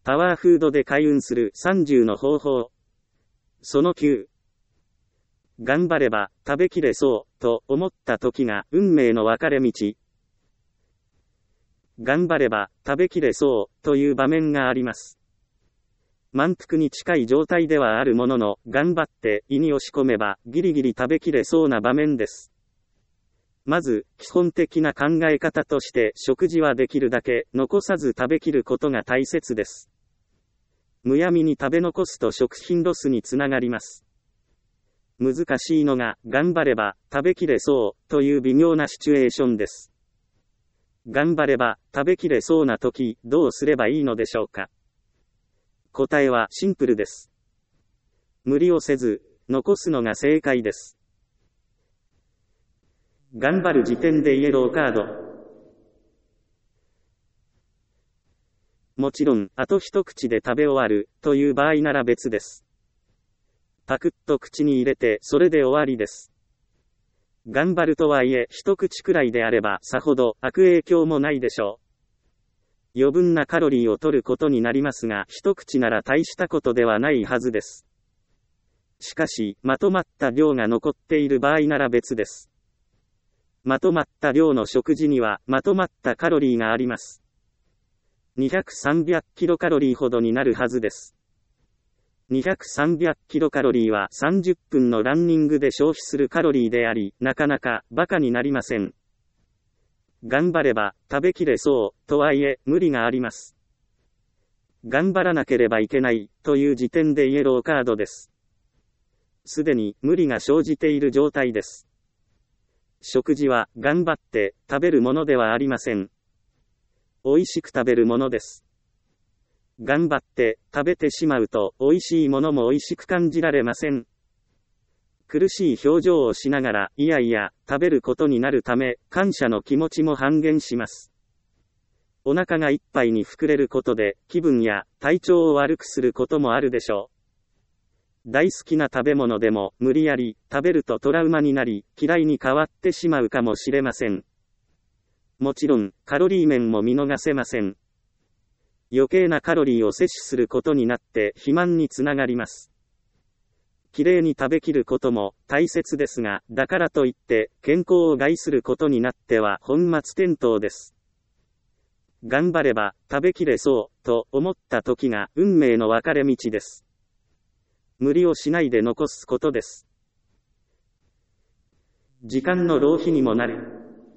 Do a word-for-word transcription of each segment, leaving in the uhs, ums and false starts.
パワーフードで開運するさんじゅうの方法。そのきゅう。頑張れば食べきれそうと思った時が運命の分かれ道。頑張れば食べきれそうという場面があります。満腹に近い状態ではあるものの、頑張って胃に押し込めばギリギリ食べきれそうな場面です。まず、基本的な考え方として、食事はできるだけ残さず食べきることが大切です。むやみに食べ残すと食品ロスにつながります。難しいのが、頑張れば食べきれそうという微妙なシチュエーションです。頑張れば食べきれそうな時、どうすればいいのでしょうか。答えはシンプルです。無理をせず、残すのが正解です。頑張る時点でイエローカード。もちろん、あと一口で食べ終わる、という場合なら別です。パクッと口に入れて、それで終わりです。頑張るとはいえ、一口くらいであれば、さほど悪影響もないでしょう。余分なカロリーを取ることになりますが、一口なら大したことではないはずです。しかし、まとまった量が残っている場合なら別です。まとまった量の食事には、まとまったカロリーがあります。にひゃく、さんびゃくキロカロリーほどになるはずです。にひゃく、さんびゃくキロカロリーはさんじゅっぷんのランニングで消費するカロリーであり、なかなかバカになりません。頑張れば食べきれそうとはいえ無理があります。頑張らなければいけないという時点でイエローカードです。すでに無理が生じている状態です。食事は頑張って食べるものではありません。美味しく食べるものです。頑張って食べてしまうと美味しいものも美味しく感じられません。苦しい表情をしながら、いやいや、食べることになるため、感謝の気持ちも半減します。お腹がいっぱいに膨れることで、気分や体調を悪くすることもあるでしょう。大好きな食べ物でも、無理やり食べるとトラウマになり、嫌いに変わってしまうかもしれません。もちろん、カロリー面も見逃せません。余計なカロリーを摂取することになって、肥満につながります。きれいに食べきることも大切ですが、だからといって健康を害することになっては本末転倒です。頑張れば食べきれそうと思った時が運命の分かれ道です。無理をしないで残すことです。時間の浪費にもなる。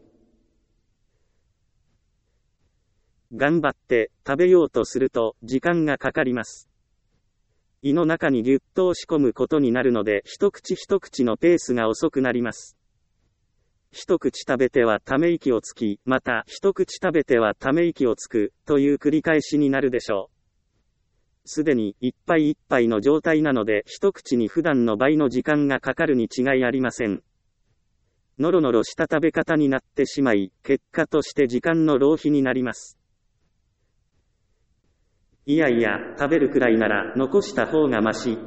頑張って食べようとすると時間がかかります。胃の中にぎゅっと押し込むことになるので、一口一口のペースが遅くなります。一口食べてはため息をつき、また一口食べてはため息をつく、という繰り返しになるでしょう。すでにいっぱいいっぱいの状態なので、一口に普段の倍の時間がかかるに違いありません。ノロノロした食べ方になってしまい、結果として時間の浪費になります。いやいや、食べるくらいなら残した方がマシ。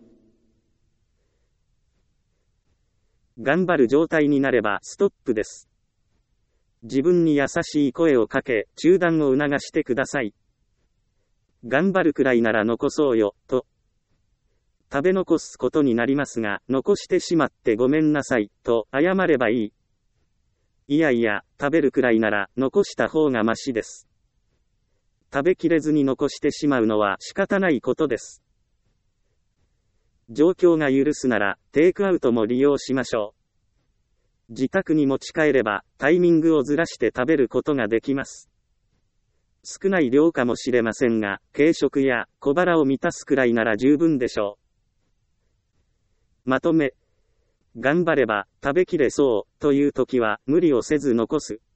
頑張る状態になればストップです。自分に優しい声をかけ、中断を促してください。頑張るくらいなら残そうよ、と。食べ残すことになりますが、残してしまってごめんなさい、と謝ればいい。いやいや、食べるくらいなら残した方がマシです。食べきれずに残してしまうのは仕方ないことです。状況が許すなら、テイクアウトも利用しましょう。自宅に持ち帰れば、タイミングをずらして食べることができます。少ない量かもしれませんが、軽食や小腹を満たすくらいなら十分でしょう。まとめ。頑張れば食べきれそうという時は無理をせず残す。